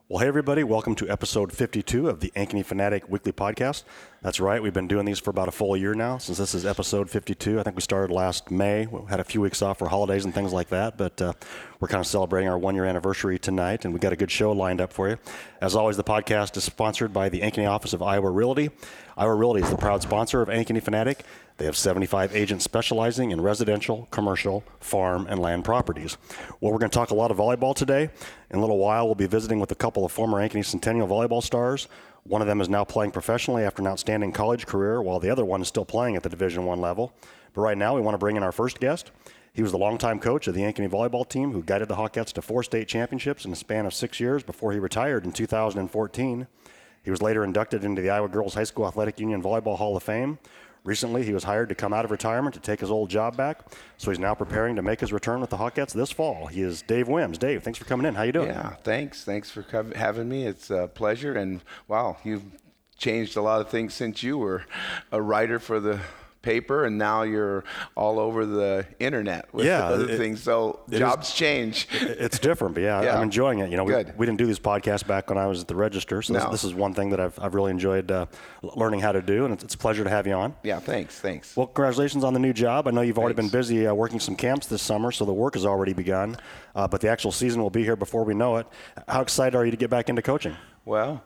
Well, hey, everybody. Welcome to episode 52 of the Ankeny Fanatic Weekly Podcast. That's right. We've been doing these for about a full year now, since this is episode 52. I think we started last May. We had a few weeks off for holidays and things like that, but we're kind of celebrating our one-year anniversary tonight, and we got a good show lined up for you. As always, the podcast is sponsored by the Ankeny office of Iowa Realty. Iowa Realty is the proud sponsor of Ankeny Fanatic. They have 75 agents specializing in residential, commercial, farm, and land properties. Well, we're going to talk a lot of volleyball today. In a little while, we'll be visiting with a couple of former Ankeny Centennial volleyball stars. One of them is now playing professionally after an outstanding college career, while the other one is still playing at the Division I level. But right now, we want to bring in our first guest. He was the longtime coach of the Ankeny volleyball team who guided the Hawkettes to 4 state championships in a span of 6 years before he retired in 2014. He was later inducted into the Iowa Girls High School Athletic Union Volleyball Hall of Fame. Recently, he was hired to come out of retirement to take his old job back, so he's now preparing to make his return with the Hawkettes this fall. He is Dave Wims. Dave, thanks for coming in. How you doing? Yeah, thanks. Thanks for having me. It's a pleasure, and wow, you've changed a lot of things since you were a writer for the paper, and now you're all over the internet with other things. So jobs change. It's different, but yeah, I'm enjoying it. You know, we didn't do these podcasts back when I was at the Register, so this is one thing that I've really enjoyed learning how to do, and it's a pleasure to have you on. Yeah, thanks. Well, congratulations on the new job. I know you've already been busy working some camps this summer, so the work has already begun, but the actual season will be here before we know it. How excited are you to get back into coaching? Well,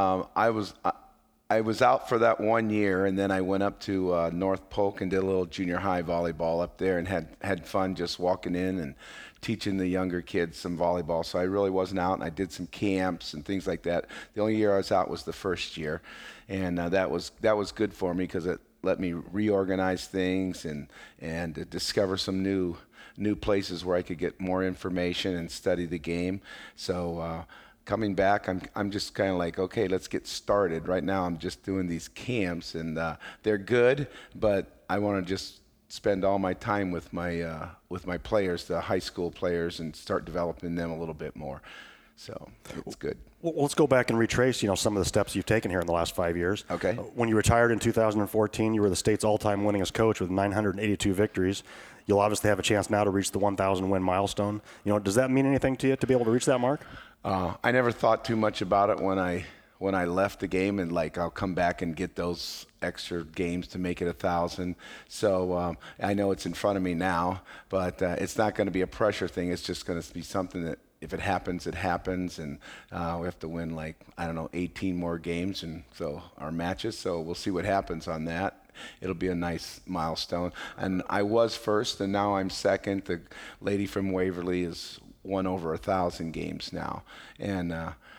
I was out for that 1 year, and then I went up to North Polk and did a little junior high volleyball up there and had fun just walking in and teaching the younger kids some volleyball. So I really wasn't out, and I did some camps and things like that. The only year I was out was the first year, and that was good for me because it let me reorganize things and discover some new places where I could get more information and study the game. So coming back, I'm just kind of like, okay, let's get started. Right now, I'm just doing these camps, and they're good, but I want to just spend all my time with my players, the high school players, and start developing them a little bit more. So it's good. Well, let's go back and retrace, some of the steps you've taken here in the last 5 years. Okay. When you retired in 2014, you were the state's all-time winningest coach with 982 victories. You'll obviously have a chance now to reach the 1,000 win milestone. Does that mean anything to you to be able to reach that mark? I never thought too much about it when I left the game, and I'll come back and get those extra games to make it 1,000. So I know it's in front of me now, but it's not going to be a pressure thing. It's just going to be something that if it happens, it happens, and we have to win 18 more games, and so our matches. So we'll see what happens on that. It'll be a nice milestone. And I was first, and now I'm second. The lady from Waverly has won over 1,000 games now, and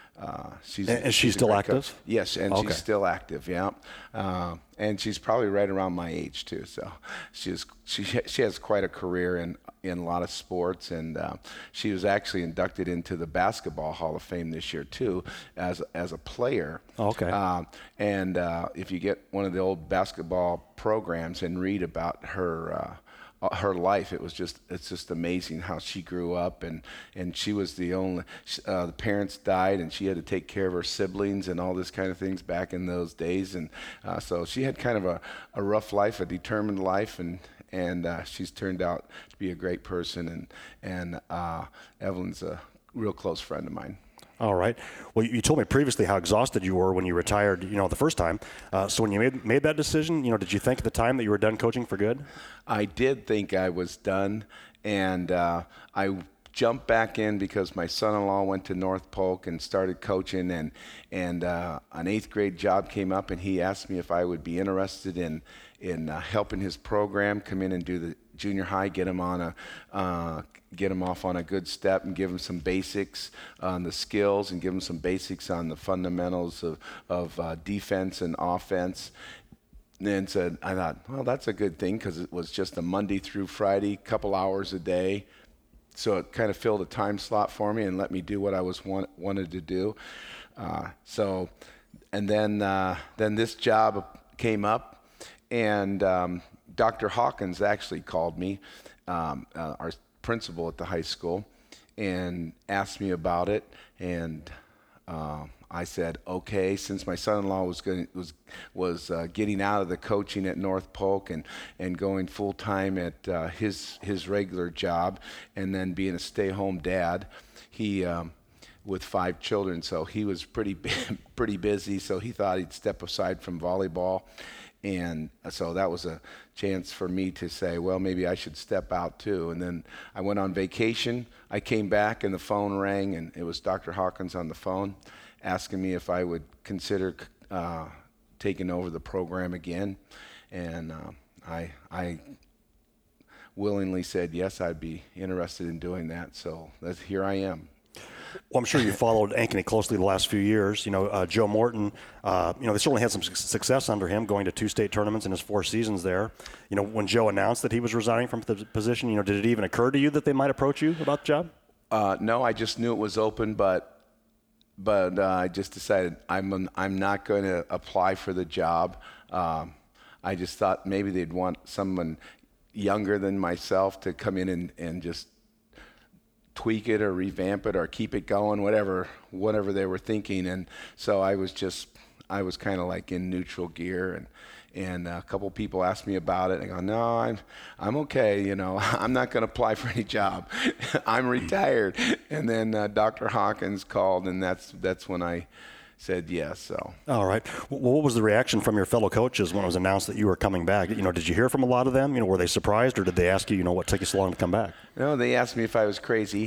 she's still active? Coach. Yes, and she's still active. Yeah, and she's probably right around my age too. So she has quite a career in a lot of sports, and she was actually inducted into the Basketball Hall of Fame this year too, as a player. Okay. And if you get one of the old basketball programs and read about her life, it's just amazing how she grew up, and she was the parents died, and she had to take care of her siblings and all this kind of things back in those days, and so she had kind of a rough life, a determined life, and she's turned out to be a great person, and Evelyn's a real close friend of mine. All right. Well, you told me previously how exhausted you were when you retired, the first time. So when you made that decision, did you think at the time that you were done coaching for good? I did think I was done, and I jumped back in because my son-in-law went to North Polk and started coaching, and an 8th grade job came up, and he asked me if I would be interested in helping his program come in and do the junior high, get him off on a good step, and give him some basics on the skills, and give him some basics on the fundamentals of defense and offense. And I thought, well, that's a good thing, because it was just a Monday through Friday, couple hours a day. So it kind of filled a time slot for me and let me do what I wanted to do. And then this job came up, and Dr. Hawkins actually called me, our principal at the high school, and asked me about it, and I said, okay, since my son-in-law was getting out of the coaching at North Polk and going full-time at his regular job, and then being a stay-home dad, he with 5 children, so he was pretty busy. So he thought he'd step aside from volleyball, and so that was a chance for me to say, well, maybe I should step out too. And then I went on vacation. I came back, and the phone rang, and it was Dr. Hawkins on the phone, asking me if I would consider taking over the program again, and I willingly said yes, I'd be interested in doing that. So here I am. Well, I'm sure you followed Ankeny closely the last few years. Joe Morton, they certainly had some success under him, going to 2 state tournaments in his 4 seasons there. When Joe announced that he was resigning from the position, did it even occur to you that they might approach you about the job? No, I just knew it was open, but I just decided I'm not going to apply for the job. I just thought maybe they'd want someone younger than myself to come in and just tweak it or revamp it or keep it going, whatever they were thinking. And so I was kind of like in neutral gear, and a couple people asked me about it. I go, no, I'm okay. I'm not going to apply for any job. I'm retired. And then Dr. Hawkins called, and that's when I said yes. So. All right. Well, what was the reaction from your fellow coaches when it was announced that you were coming back? Did you hear from a lot of them? Were they surprised, or did they ask you, what took you so long to come back? No, they asked me if I was crazy.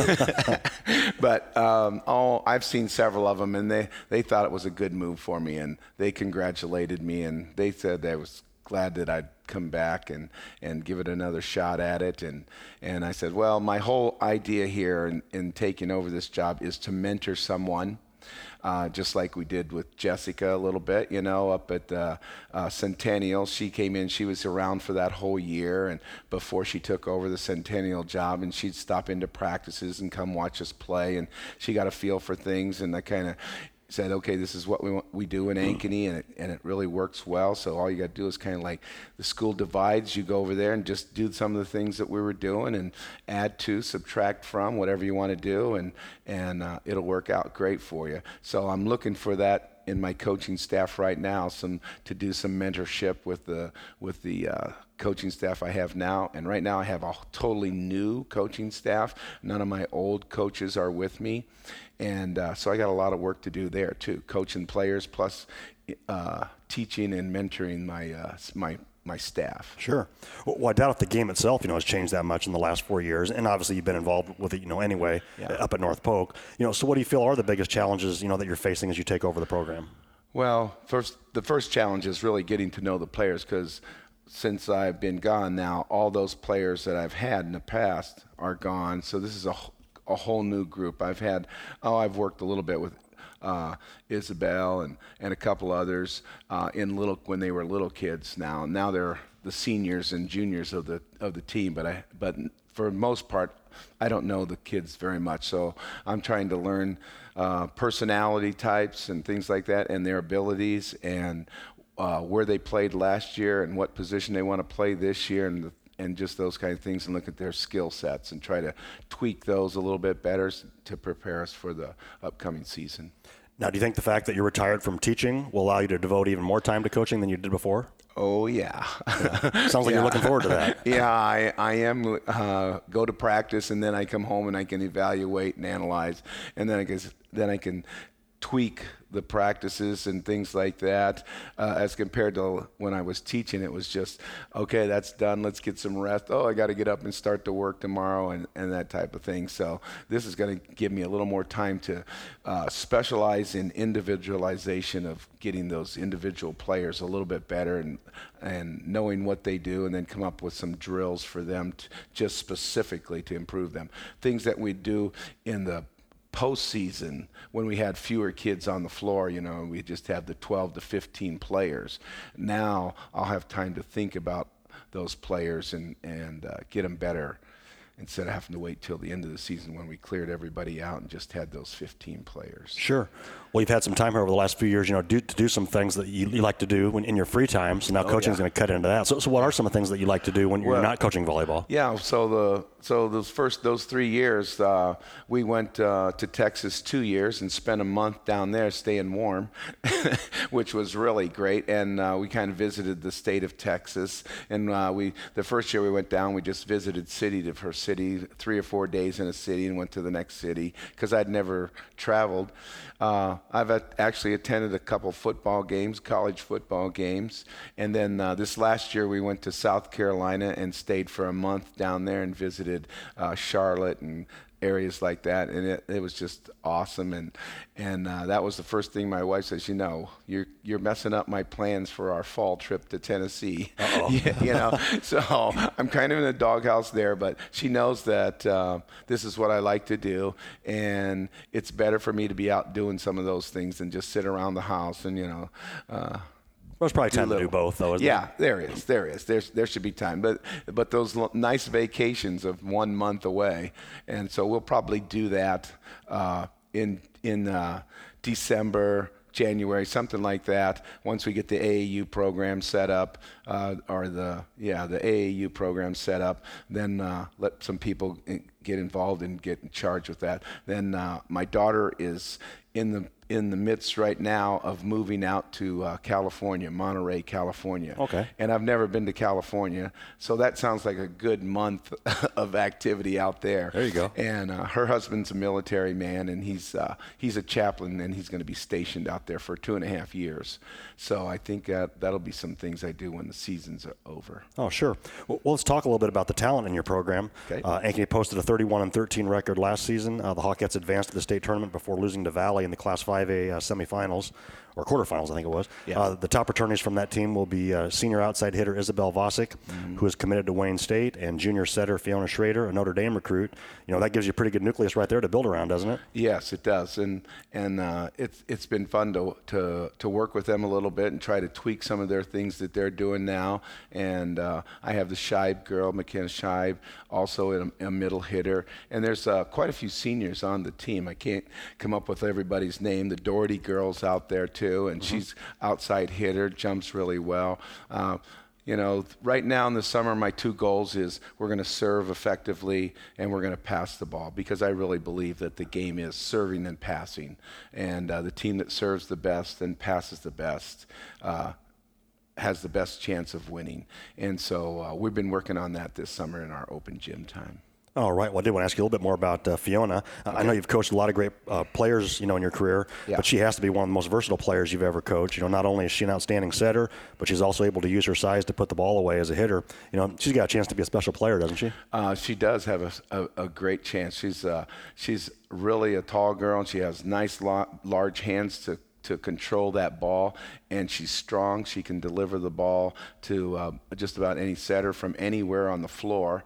But I've seen several of them, and they thought it was a good move for me, and they congratulated me, and they said they was glad that I'd come back and give it another shot at it. And I said, well, my whole idea here in taking over this job is to mentor someone. Just like we did with Jessica a little bit, up at Centennial. She came in, she was around for that whole year, and before she took over the Centennial job, and she'd stop into practices and come watch us play, and she got a feel for things, and I kind of said, okay, this is what we do in Ankeny, and it really works well. So all you got to do is kind of like the school divides, you go over there and just do some of the things that we were doing and add to, subtract from, whatever you want to do, and it'll work out great for you. So I'm looking for that in my coaching staff right now, to do some mentorship with the coaching staff I have now. And right now I have a totally new coaching staff. None of my old coaches are with me. And so I got a lot of work to do there too, coaching players plus teaching and mentoring my staff. Sure. Well, I doubt if the game itself, has changed that much in the last 4 years. And obviously you've been involved with it, anyway, up at North Polk. So what do you feel are the biggest challenges, that you're facing as you take over the program? Well, the first challenge is really getting to know the players, because since I've been gone now, all those players that I've had in the past are gone. So this is a whole new group. I've worked a little bit with Isabel and a couple others when they were little kids. Now they're the seniors and juniors of the team. But for the most part, I don't know the kids very much. So I'm trying to learn personality types and things like that, and their abilities, and where they played last year and what position they want to play this year, and just those kind of things, and look at their skill sets and try to tweak those a little bit better to prepare us for the upcoming season. Now, do you think the fact that you're retired from teaching will allow you to devote even more time to coaching than you did before? Oh, yeah. Sounds like you're looking forward to that. Yeah, I am. Go to practice, and then I come home and I can evaluate and analyze, and then I can tweak the practices and things like that, as compared to when I was teaching. It was just, okay, that's done, let's get some rest. Oh, I got to get up and start to work tomorrow, and that type of thing. So this is going to give me a little more time to specialize in individualization of getting those individual players a little bit better, and knowing what they do, and then come up with some drills for them just specifically to improve them. Things that we do in the postseason when we had fewer kids on the floor, we just had the 12 to 15 players. Now I'll have time to think about those players and get them better, instead of having to wait till the end of the season when we cleared everybody out and just had those 15 players. Sure. Well, you've had some time here over the last few years, to do some things that you like to do in your free time. So now coaching is going to cut into that. So what are some of the things that you like to do when you're not coaching volleyball? Yeah. So those 3 years, we went to Texas 2 years and spent a month down there staying warm, which was really great. And we kind of visited the state of Texas. And the first year we went down, we just visited city for city, 3 or 4 days in a city, and went to the next city because I'd never traveled. I've actually attended a couple football games, college football games, and then this last year we went to South Carolina and stayed for a month down there and visited Charlotte and areas like that, and it was just awesome. And that was the first thing my wife says, you're messing up my plans for our fall trip to Tennessee. So I'm kind of in the doghouse there, but she knows that this is what I like to do, and it's better for me to be out doing some of those things than just sit around the house and There's probably time to do both, though, isn't there? Yeah, there is. There should be time. But those nice vacations of 1 month away, and so we'll probably do that in December, January, something like that. Once we get the AAU program set up, the AAU program set up, then let some people get involved and get in charge with that. Then my daughter is in the midst right now of moving out to California, Monterey, California. Okay. And I've never been to California, so that sounds like a good month of activity out there. There you go. And her husband's a military man, and he's a chaplain, and he's going to be stationed out there for 2.5 years. So I think that'll be some things I do when the season's over. Oh, sure. Well, let's talk a little bit about the talent in your program. Okay. Ankeny posted a 31-13 record last season. The Hawkettes advanced to the state tournament before losing to Valley in the Class 5A semifinals, or quarterfinals, I think it was. Yeah. The top returnees from that team will be senior outside hitter Isabel Vosick, who is committed to Wayne State, and junior setter Fiona Schrader, a Notre Dame recruit. That gives you a pretty good nucleus right there to build around, doesn't it? Yes, it does, and it's been fun to work with them a little bit and try to tweak some of their things that they're doing now. And I have the Scheib girl, McKenna Scheib, also a middle hitter, and there's quite a few seniors on the team. I can't come up with everybody's name. The Doherty girl's out there too, and she's outside hitter, jumps really well. Right now in the summer, my 2 goals is we're going to serve effectively and we're going to pass the ball, because I really believe that the game is serving and passing. And the team that serves the best and passes the best has the best chance of winning. And so we've been working on that this summer in our open gym time. All right. Well, I did want to ask you a little bit more about Fiona. Okay. I know you've coached a lot of great players, in your career, but she has to be one of the most versatile players you've ever coached. Not only is she an outstanding setter, but she's also able to use her size to put the ball away as a hitter. She's got a chance to be a special player, doesn't she? She does have a great chance. She's really a tall girl, and she has nice, large hands to control that ball, and she's strong. She can deliver the ball to just about any setter from anywhere on the floor.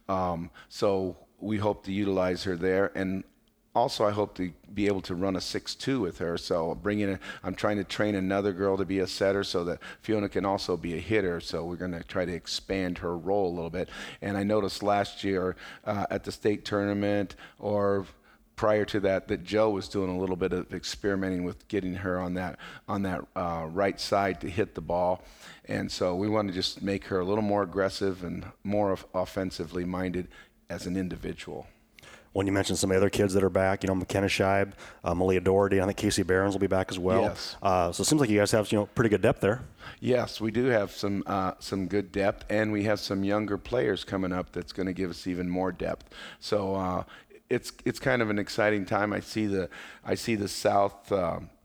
So we hope to utilize her there, and also I hope to be able to run a 6'2" with her. So I'm trying to train another girl to be a setter so that Fiona can also be a hitter. So we're going to try to expand her role a little bit. And I noticed last year at the state tournament, or prior to that Joe was doing a little bit of experimenting with getting her on that right side to hit the ball. And so we want to just make her a little more aggressive and more offensively minded as an individual. When you mentioned some other kids that are back, McKenna Scheib, Malia Doherty, I think Casey Barons will be back as well. Yes. So it seems like you guys have pretty good depth there. Yes, we do have some good depth, and we have some younger players coming up that's going to give us even more depth. So it's kind of an exciting time. I see the South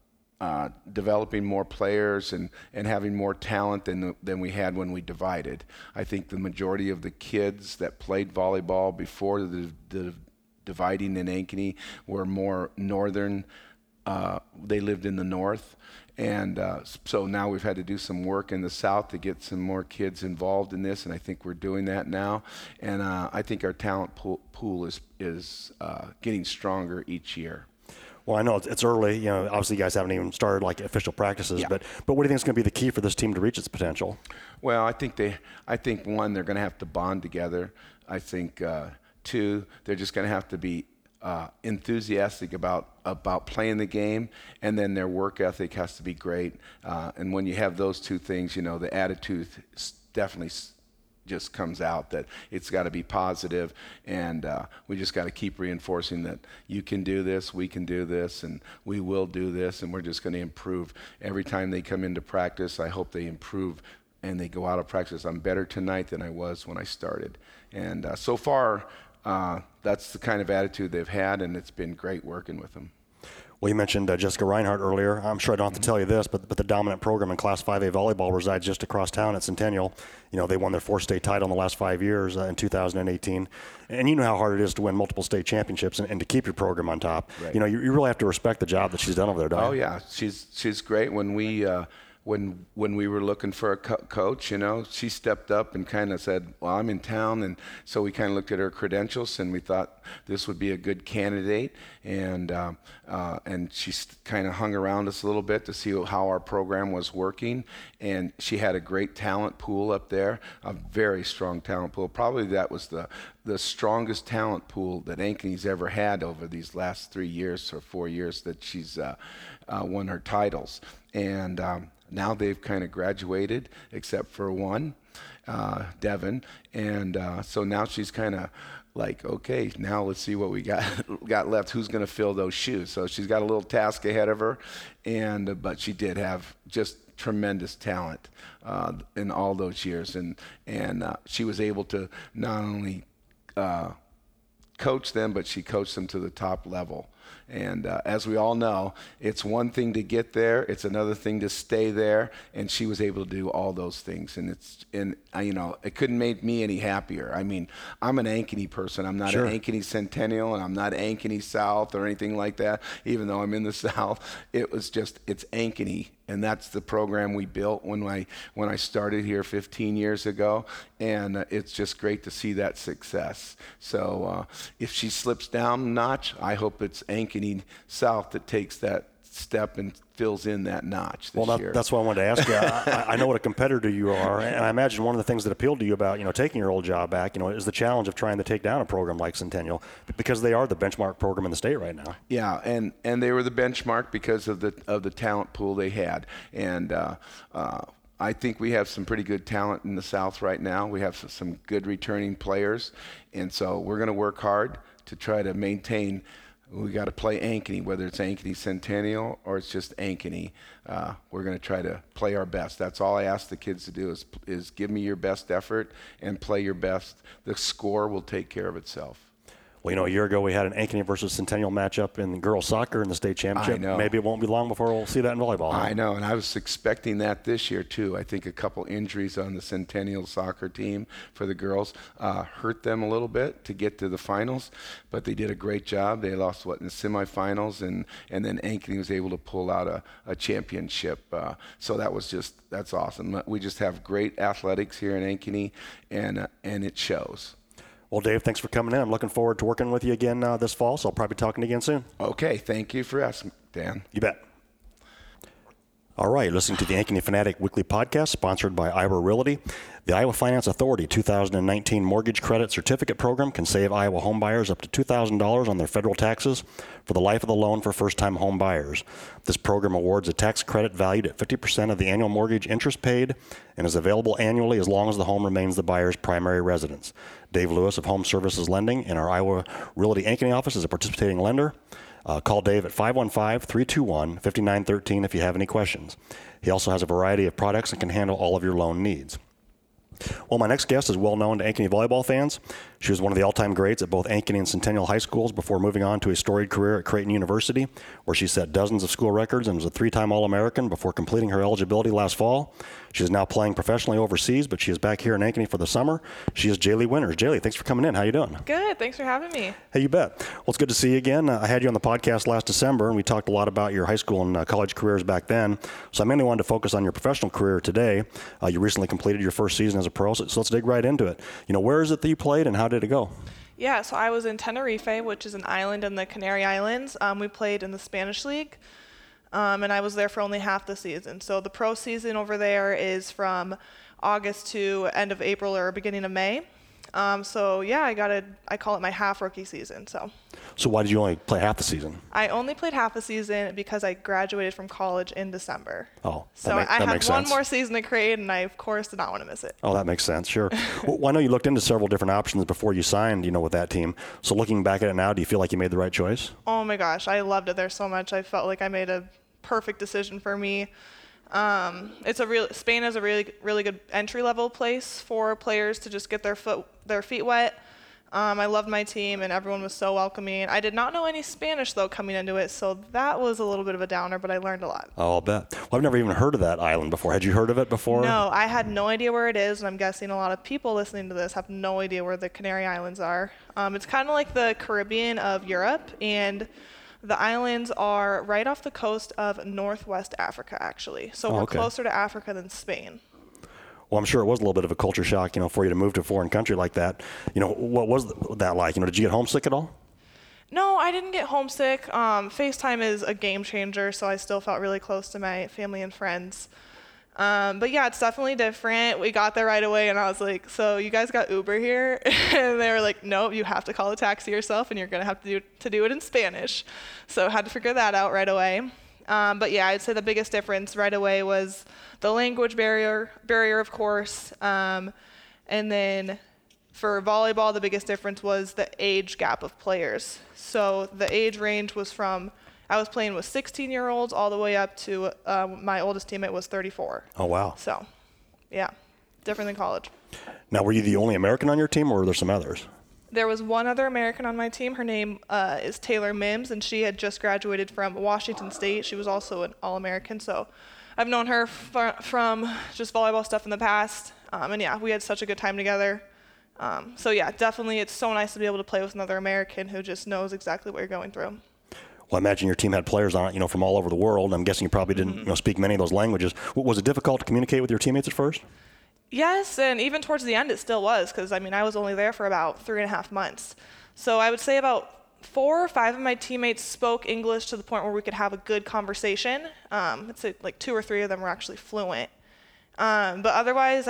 developing more players and having more talent than we had when we divided. I think the majority of the kids that played volleyball before the dividing in Ankeny were more northern. They lived in the north. And so now we've had to do some work in the South to get some more kids involved in this, and I think we're doing that now. And I think our talent pool is getting stronger each year. Well, I know it's early. Obviously you guys haven't even started like official practices, but what do you think is going to be the key for this team to reach its potential? Well, I think one, they're going to have to bond together. I think two, they're just going to have to be enthusiastic about playing the game, and then their work ethic has to be great. And when you have those two things, the attitude definitely just comes out, that it's got to be positive, and we just got to keep reinforcing that you can do this, we can do this, and we will do this, and we're just going to improve. Every time they come into practice, I hope they improve and they go out of practice. I'm better tonight than I was when I started. And so far, that's the kind of attitude they've had, and it's been great working with them. Well, you mentioned Jessica Reinhardt earlier. I'm sure I don't have to tell you this, but the dominant program in Class 5A volleyball resides just across town at Centennial. They won their 4th state title in the last 5 years in 2018. And you know how hard it is to win multiple state championships and to keep your program on top. Right. You really have to respect the job that she's done over there, don't you? Oh, yeah. She's great. When we were looking for a coach, she stepped up and kind of said, well, I'm in town. And so we kind of looked at her credentials, and we thought this would be a good candidate. And she kind of hung around us a little bit to see how our program was working. And she had a great talent pool up there, a very strong talent pool. Probably that was the strongest talent pool that Ankeny's ever had over these last 3 years or 4 years that she's won her titles. And now they've kind of graduated, except for one, Devin. And so now she's kind of like, okay, now let's see what we got left. Who's going to fill those shoes? So she's got a little task ahead of her. But she did have just tremendous talent in all those years. And she was able to not only coach them, but she coached them to the top level. And as we all know, it's one thing to get there, it's another thing to stay there, and she was able to do all those things. And it couldn't make me any happier. I mean, I'm an Ankeny person. I'm not Sure. an Ankeny Centennial, and I'm not Ankeny South or anything like that, even though I'm in the South. It's Ankeny. And that's the program we built when I started here 15 years ago, and it's just great to see that success. So if she slips down a notch, I hope it's Ankeny South that takes that step and fills in that notch this year. That's what I wanted to ask you. I know what a competitor you are, and I imagine one of the things that appealed to you about taking your old job back, is the challenge of trying to take down a program like Centennial, because they are the benchmark program in the state right now. Yeah, and they were the benchmark because of the talent pool they had, and I think we have some pretty good talent in the South right now. We have some good returning players, and so we're going to work hard to try to maintain. We got to play Ankeny, whether it's Ankeny Centennial or it's just Ankeny. We're going to try to play our best. That's all I ask the kids to do is give me your best effort and play your best. The score will take care of itself. Well, a year ago we had an Ankeny versus Centennial matchup in girls soccer in the state championship. I know. Maybe it won't be long before we'll see that in volleyball. Huh? I know, and I was expecting that this year too. I think a couple injuries on the Centennial soccer team for the girls hurt them a little bit to get to the finals, but they did a great job. They lost in the semifinals, and then Ankeny was able to pull out a championship. So that's awesome. We just have great athletics here in Ankeny, and it shows. Well, Dave, thanks for coming in. I'm looking forward to working with you again this fall, so I'll probably be talking again soon. Okay, thank you for asking, Dan. You bet. All right, listening to the Ankeny Fanatic Weekly Podcast, sponsored by Iowa Realty. The Iowa Finance Authority 2019 Mortgage Credit Certificate Program can save Iowa homebuyers up to $2,000 on their federal taxes for the life of the loan for first-time home buyers. This program awards a tax credit valued at 50% of the annual mortgage interest paid and is available annually as long as the home remains the buyer's primary residence. Dave Lewis of Home Services Lending in our Iowa Realty Ankeny office is a participating lender. Call Dave at 515-321-5913 if you have any questions. He also has a variety of products and can handle all of your loan needs. Well, my next guest is well known to Ankeny volleyball fans. She was one of the all-time greats at both Ankeny and Centennial High Schools before moving on to a storied career at Creighton University, where she set dozens of school records and was a 3-time All-American before completing her eligibility last fall. She is now playing professionally overseas, but she is back here in Ankeny for the summer. She is Jaylee Winters. Jaylee, thanks for coming in. How you doing? Good. Thanks for having me. Hey, you bet. Well, it's good to see you again. I had you on the podcast last December, and we talked a lot about your high school and college careers back then. So I mainly wanted to focus on your professional career today. You recently completed your first season as a pro, so let's dig right into it. Where is it that you played, and how did it go? Yeah, so I was in Tenerife, which is an island in the Canary Islands. We played in the Spanish League, and I was there for only half the season. So the pro season over there is from August to end of April or beginning of May. So yeah, I call it my half rookie season. So why did you only play half the season? I only played half the season because I graduated from college in December. Oh, so I had one more season to create, and I of course did not want to miss it. Oh, that makes sense. Sure. Well, I know you looked into several different options before you signed, with that team. So looking back at it now, do you feel like you made the right choice? Oh my gosh, I loved it there so much. I felt like I made a perfect decision for me. Spain is a really good entry level place for players to just get their feet wet. I loved my team, and everyone was so welcoming. I did not know any Spanish, though, coming into it, so that was a little bit of a downer, but I learned a lot. Oh, I'll bet. Well, I've never even heard of that island before. Had you heard of it before? No, I had no idea where it is, and I'm guessing a lot of people listening to this have no idea where the Canary Islands are. It's kind of like the Caribbean of Europe, and the islands are right off the coast of Northwest Africa, actually. So we're closer to Africa than Spain. Well, I'm sure it was a little bit of a culture shock, for you to move to a foreign country like that. What was that like? Did you get homesick at all? No, I didn't get homesick. FaceTime is a game changer, so I still felt really close to my family and friends. But yeah, it's definitely different. We got there right away, and I was like, so you guys got Uber here? And they were like, nope, you have to call a taxi yourself, and you're going to have to do it in Spanish. So I had to figure that out right away. But yeah, I'd say the biggest difference right away was the language barrier of course. And then for volleyball, the biggest difference was the age gap of players. So the age range was from, I was playing with 16-year-olds all the way up to my oldest teammate was 34. Oh, wow. So, yeah, different than college. Now, were you the only American on your team, or were there some others? There was one other American on my team. Her name is Taylor Mims, and she had just graduated from Washington State. She was also an All-American, so I've known her from just volleyball stuff in the past. And yeah, we had such a good time together. So yeah, definitely it's so nice to be able to play with another American who just knows exactly what you're going through. Well, I imagine your team had players on it, from all over the world. I'm guessing you probably didn't, speak many of those languages. Was it difficult to communicate with your teammates at first? Yes, and even towards the end it still was, because I was only there for about 3.5 months. So I would say about 4 or 5 of my teammates spoke English to the point where we could have a good conversation. I'd say like 2 or 3 of them were actually fluent. But otherwise,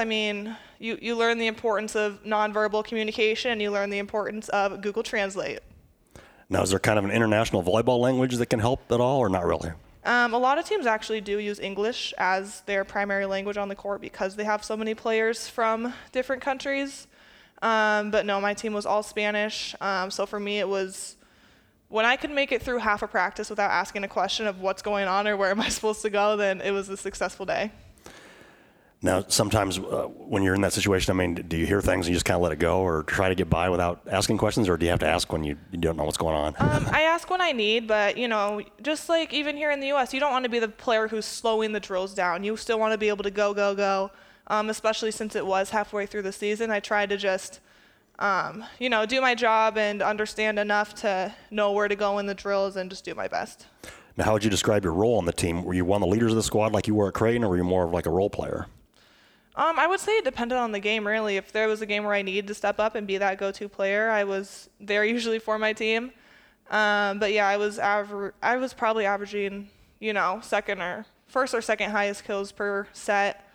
you learn the importance of nonverbal communication, and you learn the importance of Google Translate. Now, is there kind of an international volleyball language that can help at all, or not really? A lot of teams actually do use English as their primary language on the court because they have so many players from different countries. But no, my team was all Spanish. So for me, it was when I could make it through half a practice without asking a question of what's going on or where am I supposed to go, then it was a successful day. Now, sometimes when you're in that situation, do you hear things and you just kind of let it go, or try to get by without asking questions, or do you have to ask when you don't know what's going on? I ask when I need, but, just like even here in the U.S., you don't want to be the player who's slowing the drills down. You still want to be able to go, especially since it was halfway through the season. I tried to just, do my job and understand enough to know where to go in the drills and just do my best. Now, how would you describe your role on the team? Were you one of the leaders of the squad like you were at Creighton, or were you more of like a role player? I would say it depended on the game, really. If there was a game where I needed to step up and be that go-to player, I was there usually for my team. But yeah, I was probably averaging, first or second highest kills per set.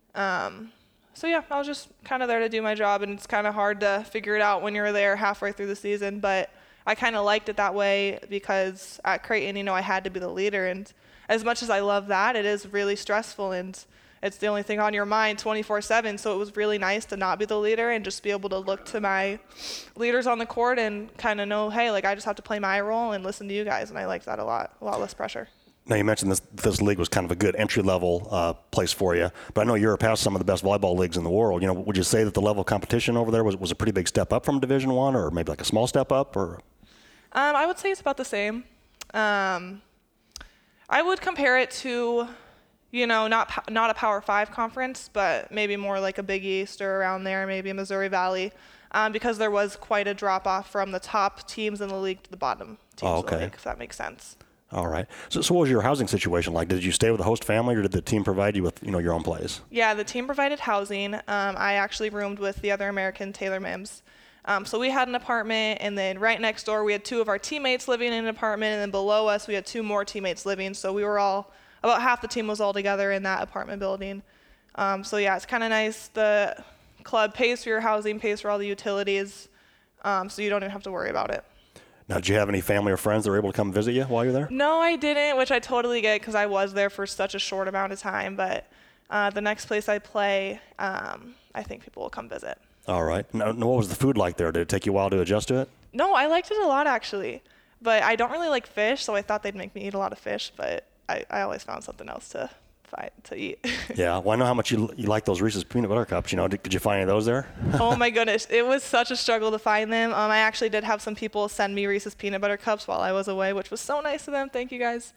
So yeah, I was just kind of there to do my job, and it's kind of hard to figure it out when you're there halfway through the season. But I kind of liked it that way because at Creighton, I had to be the leader, and as much as I love that, it is really stressful, and it's the only thing on your mind 24/7. So it was really nice to not be the leader and just be able to look to my leaders on the court and kind of know, hey, I just have to play my role and listen to you guys. And I liked that a lot less pressure. Now, you mentioned this league was kind of a good entry-level place for you, but I know Europe has some of the best volleyball leagues in the world. Would you say that the level of competition over there was a pretty big step up from Division I, or maybe like a small step up? Or I would say it's about the same. I would compare it to, not a Power 5 conference, but maybe more like a Big East or around there, maybe a Missouri Valley, because there was quite a drop-off from the top teams in the league to the bottom teams in the league, if that makes sense. All right. So what was your housing situation like? Did you stay with a host family, or did the team provide you with, your own place? Yeah, the team provided housing. I actually roomed with the other American, Taylor Mims. So we had an apartment, and then right next door we had 2 of our teammates living in an apartment, and then below us we had 2 more teammates living. So we were about half the team was all together in that apartment building. So yeah, it's kind of nice. The club pays for your housing, pays for all the utilities, so you don't even have to worry about it. Now, did you have any family or friends that were able to come visit you while you're there? No, I didn't, which I totally get because I was there for such a short amount of time. But the next place I play, I think people will come visit. All right. Now, what was the food like there? Did it take you a while to adjust to it? No, I liked it a lot, actually. But I don't really like fish, so I thought they'd make me eat a lot of fish. But I always found something else to to eat. Yeah, well, I know how much you like those Reese's peanut butter cups. Did you find any of those there? Oh my goodness, it was such a struggle to find them. I actually did have some people send me Reese's peanut butter cups while I was away, which was so nice of them. Thank you guys.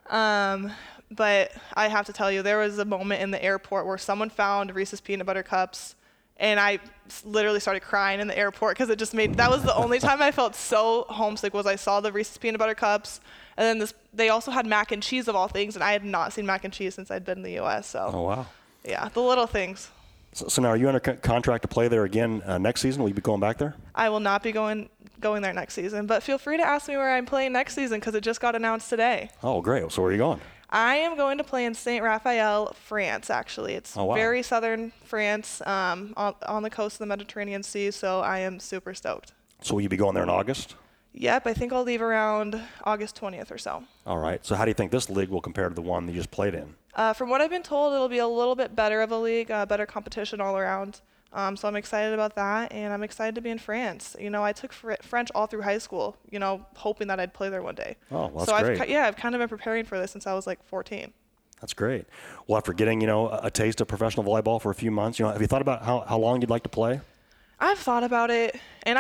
But I have to tell you, there was a moment in the airport where someone found Reese's peanut butter cups, and I literally started crying in the airport because that was the only time I felt so homesick was I saw the Reese's peanut butter cups. And then they also had mac and cheese of all things, and I had not seen mac and cheese since I'd been in the U.S. So. Oh, wow. Yeah, the little things. So now are you under contract to play there again next season? Will you be going back there? I will not be going there next season, but feel free to ask me where I'm playing next season because it just got announced today. Oh, great. So where are you going? I am going to play in Saint Raphael, France, actually. It's very southern France, on the coast of the Mediterranean Sea, so I am super stoked. So will you be going there in August? Yep, I think I'll leave around August 20th or so. All right. So how do you think this league will compare to the one that you just played in? From what I've been told, it'll be a little bit better of a league, better competition all around. So I'm excited about that, and I'm excited to be in France. I took French all through high school, hoping that I'd play there one day. Oh, well, that's great. I've kind of been preparing for this since I was like 14. That's great. Well, after getting, a taste of professional volleyball for a few months, have you thought about how long you'd like to play? I've thought about it, and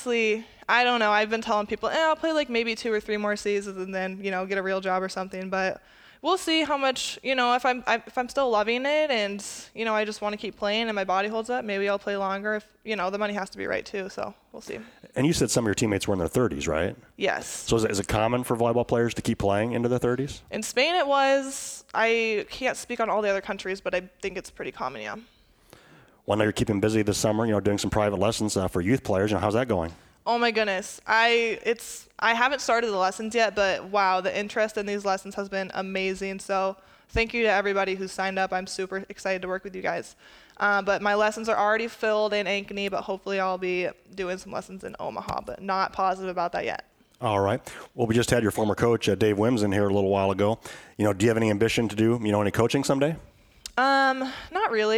I don't know. I've been telling people, I'll play like maybe 2 or 3 more seasons and then, get a real job or something. But we'll see how much, if I'm still loving it and, I just want to keep playing and my body holds up, maybe I'll play longer if, the money has to be right too. So we'll see. And you said some of your teammates were in their 30s, right? Yes. So is it common for volleyball players to keep playing into their 30s? In Spain it was. I can't speak on all the other countries, but I think it's pretty common, yeah. Well, I know you're keeping busy this summer, doing some private lessons for youth players. How's that going? Oh my goodness. I haven't started the lessons yet, but wow, the interest in these lessons has been amazing. So thank you to everybody who's signed up. I'm super excited to work with you guys. But my lessons are already filled in Ankeny, but hopefully I'll be doing some lessons in Omaha, but not positive about that yet. All right. Well, we just had your former coach, Dave Wims, in here a little while ago. Do you have any ambition to do, any coaching someday? Not really.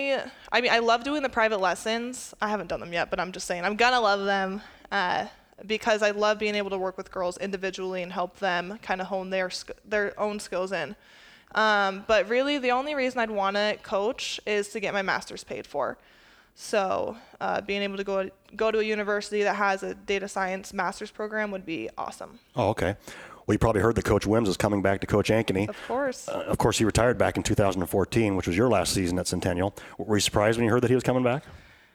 I love doing the private lessons. I haven't done them yet, but I'm just saying I'm gonna love them, because I love being able to work with girls individually and help them kind of hone their own skills in. But really the only reason I'd want to coach is to get my master's paid for. So, being able to go to a university that has a data science master's program would be awesome. Oh, okay. Well, you probably heard that Coach Wims is coming back to coach Ankeny. Of course. Of course, he retired back in 2014, which was your last season at Centennial. Were you surprised when you heard that he was coming back?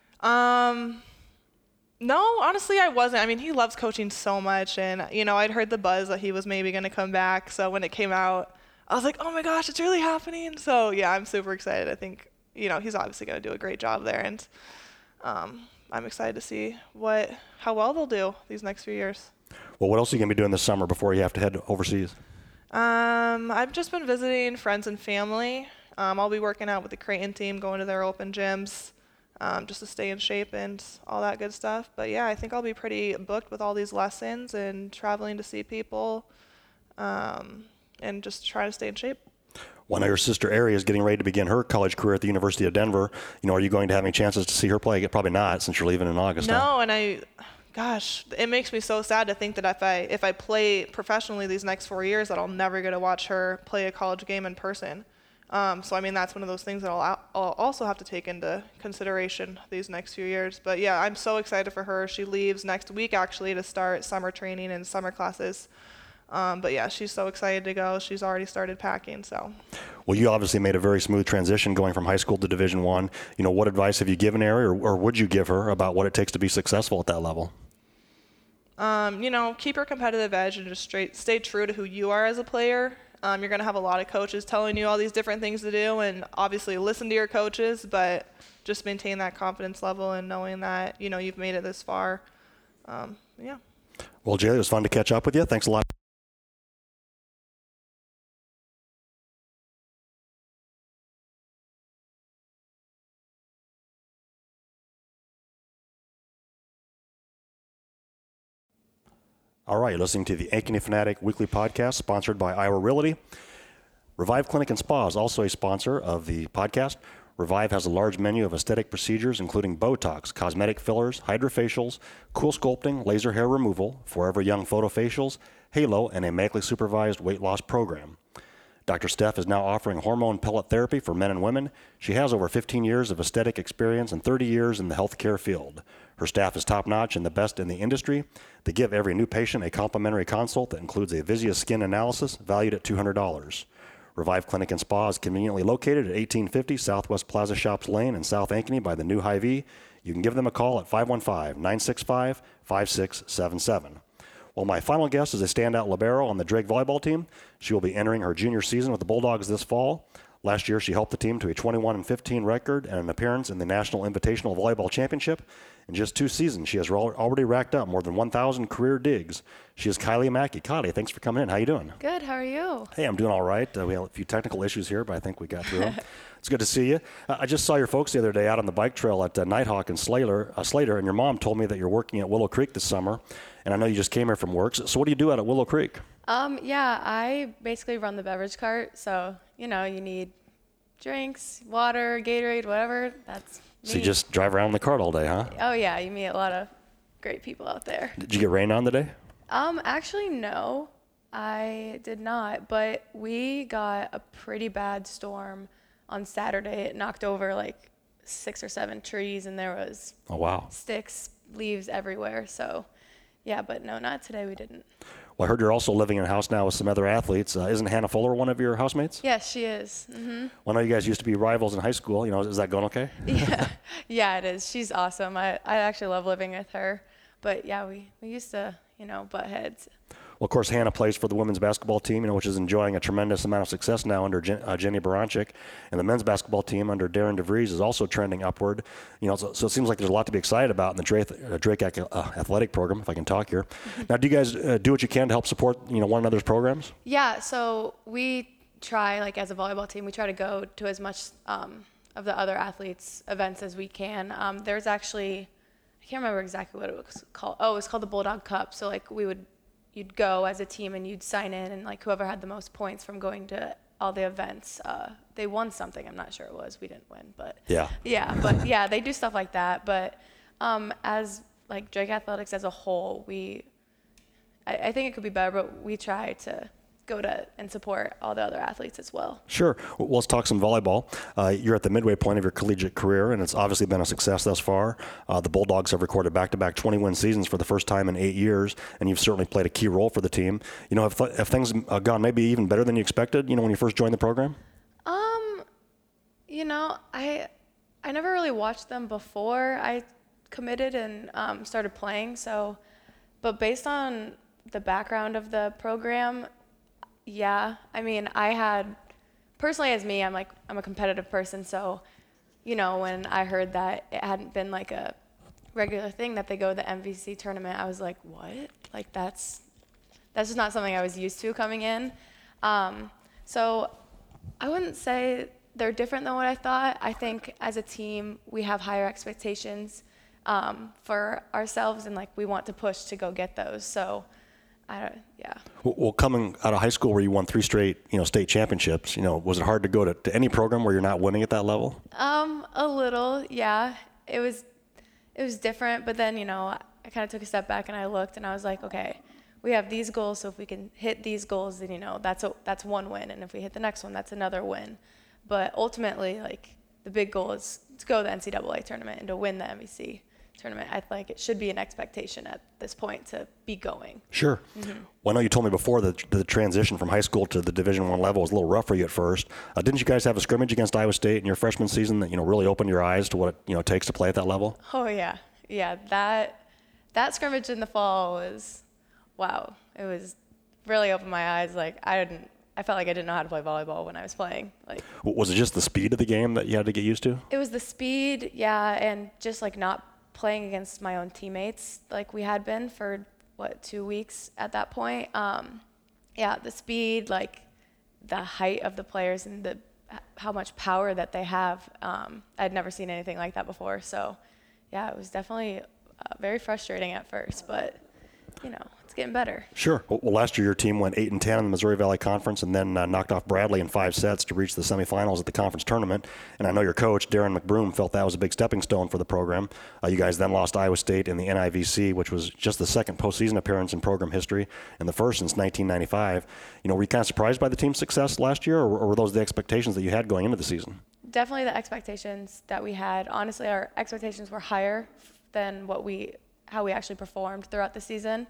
No, honestly, I wasn't. I mean, he loves coaching so much, and, I'd heard the buzz that he was maybe going to come back. So when it came out, I was like, oh my gosh, it's really happening. So yeah, I'm super excited. I think, he's obviously going to do a great job there, and I'm excited to see how well they'll do these next few years. Well, what else are you going to be doing this summer before you have to head overseas? I've just been visiting friends and family. I'll be working out with the Creighton team, going to their open gyms, just to stay in shape and all that good stuff. But yeah, I think I'll be pretty booked with all these lessons and traveling to see people, and just try to stay in shape. Well, I know your sister Ari is getting ready to begin her college career at the University of Denver. Are you going to have any chances to see her play? Probably not, since you're leaving in August. No, and gosh, it makes me so sad to think that if I play professionally these next 4 years, that I'll never get to watch her play a college game in person. So I mean, that's one of those things that I'll also have to take into consideration these next few years. But yeah, I'm so excited for her. She leaves next week actually to start summer training and summer classes. But yeah, she's so excited to go. She's already started packing. So. Well, you obviously made a very smooth transition going from high school to Division I. What advice have you given Ari, or would you give her about what it takes to be successful at that level? Keep your competitive edge and just stay true to who you are as a player. You're going to have a lot of coaches telling you all these different things to do, and obviously listen to your coaches, but just maintain that confidence level and knowing that, you've made it this far. Yeah. Well, Jaylee, it was fun to catch up with you. Thanks a lot. All right, you're listening to the Ankeny Fanatic Weekly Podcast, sponsored by Iowa Realty. Revive Clinic and Spa is also a sponsor of the podcast. Revive has a large menu of aesthetic procedures, including Botox, cosmetic fillers, hydrofacials, cool sculpting, laser hair removal, Forever Young photo facials, Halo, and a medically supervised weight loss program. Dr. Steph is now offering hormone pellet therapy for men and women. She has over 15 years of aesthetic experience and 30 years in the healthcare field. Her staff is top-notch and the best in the industry. They give every new patient a complimentary consult that includes a Vizia skin analysis valued at $200. Revive Clinic and Spa is conveniently located at 1850 Southwest Plaza Shops Lane in South Ankeny by the new Hy-Vee. You can give them a call at 515-965-5677. Well, my final guest is a standout libero on the Drake volleyball team. She will be entering her junior season with the Bulldogs this fall. Last year, she helped the team to a 21-15 record and an appearance in the National Invitational Volleyball Championship. In just 2 seasons, she has already racked up more than 1,000 career digs. She is Kylie Mackey. Kylie, thanks for coming in. How you doing? Good. How are you? Hey, I'm doing all right. We had a few technical issues here, but I think we got through them. It's good to see you. I just saw your folks the other day out on the bike trail at Nighthawk and Slater, and your mom told me that you're working at Willow Creek this summer, and I know you just came here from work. So what do you do out at Willow Creek? Yeah, I basically run the beverage cart, so, you need drinks, water, Gatorade, whatever. That's me. So you just drive around in the cart all day, huh? Oh, yeah, you meet a lot of great people out there. Did you get rained on today? Actually, no, I did not, but we got a pretty bad storm on Saturday. It knocked over like 6 or 7 trees, and there was sticks, leaves everywhere. So, yeah, but no, not today. We didn't. Well, I heard you're also living in a house now with some other athletes. Isn't Hannah Fuller one of your housemates? Yes, she is. Mm-hmm. Well, I know you guys used to be rivals in high school. Is that going okay? Yeah, it is. She's awesome. I actually love living with her. But, yeah, we used to, butt heads. Well, of course, Hannah plays for the women's basketball team, which is enjoying a tremendous amount of success now under Jenny Baranchik. And the men's basketball team under Darren DeVries is also trending upward. So it seems like there's a lot to be excited about in the Drake athletic program, if I can talk here. Now, do you guys do what you can to help support, one another's programs? Yeah, so we try, as a volleyball team, we try to go to as much of the other athletes' events as we can. There's actually, I can't remember exactly what it was called. Oh, it was called the Bulldog Cup. So, you'd go as a team and you'd sign in, and whoever had the most points from going to all the events, they won something. I'm not sure it was. We didn't win, but yeah, they do stuff like that. But as Drake Athletics as a whole, I think it could be better, but we try to go to and support all the other athletes as well. Sure. Well, let's talk some volleyball. You're at the midway point of your collegiate career, and it's obviously been a success thus far. The Bulldogs have recorded back-to-back 20-win seasons for the first time in 8 years, and you've certainly played a key role for the team. Have things gone maybe even better than you expected, when you first joined the program? I never really watched them before I committed and started playing. But based on the background of the program, yeah, I had, personally as me, I'm a competitive person, so, when I heard that it hadn't been a regular thing that they go to the MVC tournament, I was like, what? That's just not something I was used to coming in. So I wouldn't say they're different than what I thought. I think as a team, we have higher expectations for ourselves, and we want to push to go get those, so. Well, coming out of high school where you won 3 straight, state championships, was it hard to go to any program where you're not winning at that level? A little, yeah. It was different, but then, I kind of took a step back and I looked and I was like, okay, we have these goals, so if we can hit these goals, then, that's one win, and if we hit the next one, that's another win. But ultimately, the big goal is to go to the NCAA tournament and to win the MVC tournament. I think it should be an expectation at this point to be going. Sure. Mm-hmm. Well, I know you told me before that the transition from high school to the Division I level was a little rough for you at first. Didn't you guys have a scrimmage against Iowa State in your freshman season that really opened your eyes to what it takes to play at that level? Oh yeah. That scrimmage in the fall was, wow. It was really opened my eyes. I felt like I didn't know how to play volleyball when I was playing. Was it just the speed of the game that you had to get used to? It was the speed, yeah, and just not playing against my own teammates like we had been for 2 weeks at that point. The speed, the height of the players and how much power that they have. I'd never seen anything like that before. So yeah, it was definitely very frustrating at first, but it's getting better. Sure. Well, last year your team went 8-10 in the Missouri Valley Conference and then knocked off Bradley in 5 sets to reach the semifinals at the conference tournament. And I know your coach, Darren McBroom, felt that was a big stepping stone for the program. You guys then lost Iowa State in the NIVC, which was just the second postseason appearance in program history and the first since 1995. Were you kind of surprised by the team's success last year, or were those the expectations that you had going into the season? Definitely the expectations that we had. Honestly, our expectations were higher than how we actually performed throughout the season.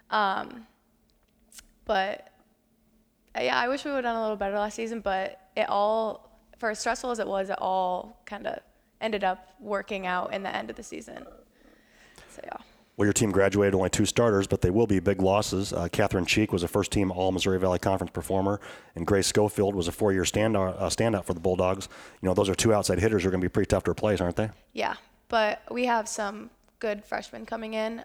But yeah, I wish we would have done a little better last season, but for as stressful as it all kind of ended up working out in the end of the season. So yeah. Well, your team graduated only 2 starters, but they will be big losses. Catherine Cheek was a first-team All-Missouri Valley Conference performer, and Grace Schofield was a 4-year standout for the Bulldogs. Those are 2 outside hitters who are going to be pretty tough to replace, aren't they? Yeah, but we have some good freshmen coming in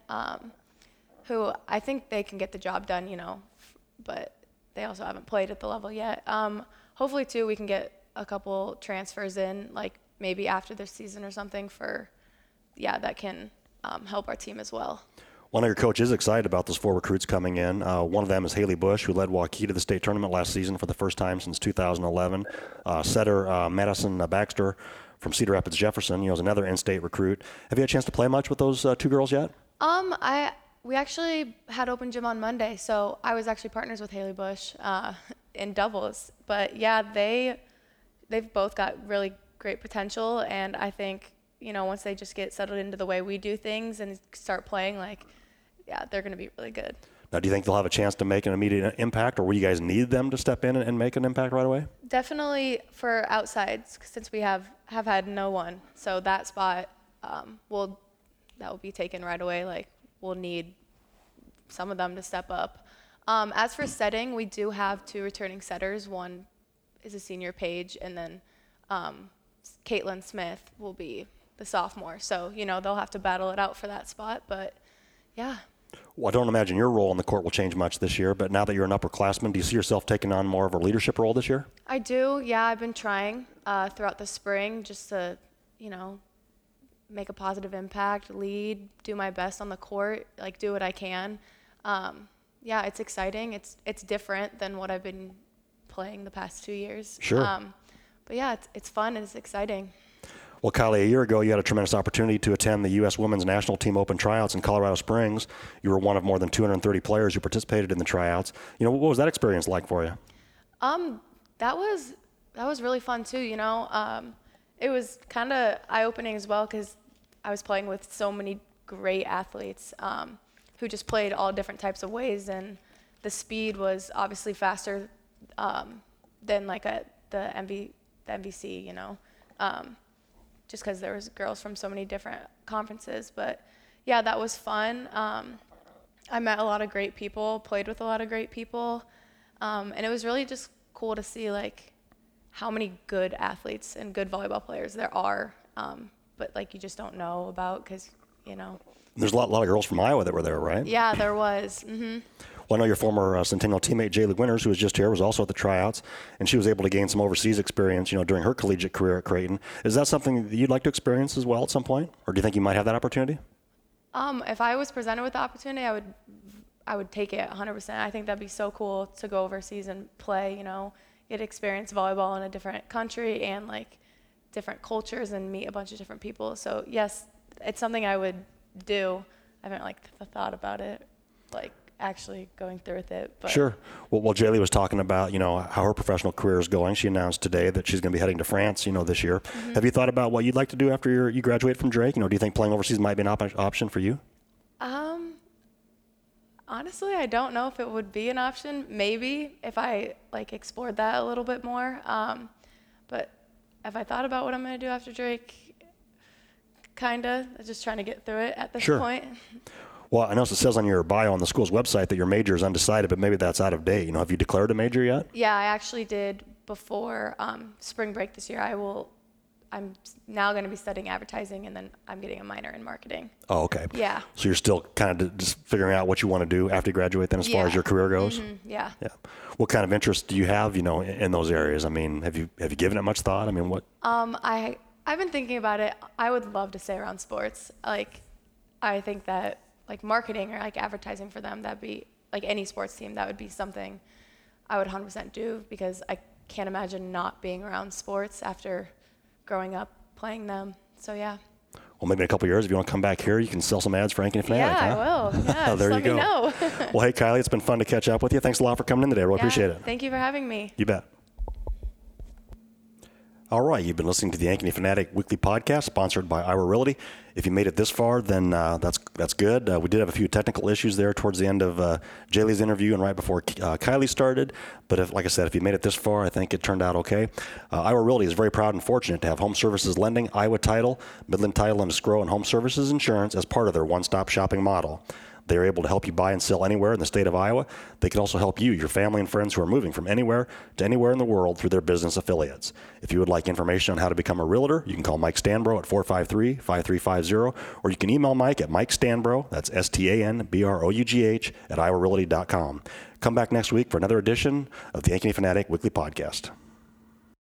who I think they can get the job done, but they also haven't played at the level yet. Hopefully, too, we can get a couple transfers in, like maybe after this season or something that can help our team as well. One of your coach is excited about those 4 recruits coming in. One of them is Haley Bush, who led Waukee to the state tournament last season for the first time since 2011. Setter Madison Baxter from Cedar Rapids Jefferson, is another in-state recruit. Have you had a chance to play much with those 2 girls yet? We actually had open gym on Monday, so I was actually partners with Haley Bush in doubles. But yeah, they've both got really great potential, and I think once they just get settled into the way we do things and start playing, they're going to be really good. Now, do you think they'll have a chance to make an immediate impact, or will you guys need them to step in and make an impact right away? Definitely for outsides, since we have had no one. So that spot will be taken right away. We'll need some of them to step up. As for setting, we do have 2 returning setters. One is a senior, Paige, and then Caitlin Smith will be the sophomore. So, they'll have to battle it out for that spot. But, yeah. Well, I don't imagine your role on the court will change much this year, but now that you're an upperclassman, do you see yourself taking on more of a leadership role this year? I do, yeah. I've been trying throughout the spring just to, make a positive impact, lead, do my best on the court, do what I can. Yeah, it's exciting. It's different than what I've been playing the past 2 years. Sure. But yeah, it's fun and it's exciting. Well, Kylie, a year ago, you had a tremendous opportunity to attend the U.S. Women's National Team Open tryouts in Colorado Springs. You were one of more than 230 players who participated in the tryouts. What was that experience like for you? That was really fun too. It was kind of eye-opening as well because I was playing with so many great athletes who just played all different types of ways, and the speed was obviously faster than the MVC. Just because there was girls from so many different conferences. But yeah, that was fun. I met a lot of great people, played with a lot of great people, and it was really just cool to see how many good athletes and good volleyball players there are, but you just don't know about because There's a lot of girls from Iowa that were there, right? Yeah, there was. Mm-hmm. Well, I know your former Centennial teammate, Jaylee Winters, who was just here, was also at the tryouts, and she was able to gain some overseas experience, during her collegiate career at Creighton. Is that something that you'd like to experience as well at some point, or do you think you might have that opportunity? If I was presented with the opportunity, I would take it 100%. I think that'd be so cool to go overseas and play, get experience volleyball in a different country and different cultures and meet a bunch of different people. So yes, it's something I would do. I haven't thought about it, actually going through with it. But. Sure. Well, Jaylee was talking about, how her professional career is going. She announced today that she's going to be heading to France, this year. Mm-hmm. Have you thought about what you'd like to do after you graduate from Drake? Do you think playing overseas might be an option for you? Honestly, I don't know if it would be an option. Maybe if I explored that a little bit more. But if I thought about what I'm going to do after Drake, kinda, just trying to get through it at this point. Well, I know it says on your bio on the school's website that your major is undecided, but maybe that's out of date. Have you declared a major yet? Yeah, I actually did before spring break this year. I'm now going to be studying advertising, and then I'm getting a minor in marketing. Oh, okay. Yeah. So you're still kind of just figuring out what you want to do after you graduate then as far as your career goes? Mm-hmm. Yeah. Yeah. What kind of interest do you have, in those areas? I mean, have you given it much thought? I mean, what? I've been thinking about it. I would love to stay around sports. I think that like marketing or like advertising for them, that'd be like any sports team, that would be something I would 100% do, because I can't imagine not being around sports after growing up playing them. So yeah. Well, maybe in a couple of years, if you want to come back here, you can sell some ads for Ankeny Fanatic. Yeah, huh? I will. Yeah, there just you let go. me know. Well, hey, Kylie, it's been fun to catch up with you. Thanks a lot for coming in today. Really appreciate it. Thank you for having me. You bet. All right, you've been listening to the Ankeny Fanatic Weekly Podcast, sponsored by Iowa Realty. If you made it this far, then that's good. We did have a few technical issues there towards the end of Jaylee's interview and right before Kylie started. But like I said, if you made it this far, I think it turned out okay. Iowa Realty is very proud and fortunate to have Home Services Lending, Iowa Title, Midland Title and Escrow, and Home Services Insurance as part of their one-stop shopping model. They are able to help you buy and sell anywhere in the state of Iowa. They can also help you, your family, and friends who are moving from anywhere to anywhere in the world through their business affiliates. If you would like information on how to become a realtor, you can call Mike Stanbro at 453-5350, or you can email Mike at Mike Stanbro, that's STANBROUGH, at iowarealty.com. Come back next week for another edition of the Ankeny Fanatic Weekly Podcast.